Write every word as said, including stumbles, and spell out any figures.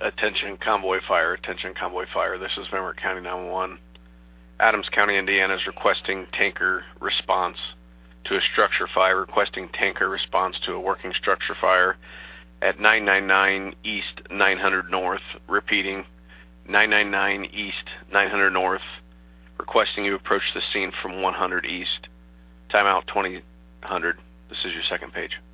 Attention convoy fire, attention convoy fire. This is Van Wert County nine one one. Adams County, Indiana is requesting tanker response to a structure fire, requesting tanker response to a working structure fire at nine ninety-nine East nine hundred North. Repeating, nine ninety-nine East nine hundred North. Requesting you approach the scene from one hundred East. Timeout twenty hundred. This is your second page.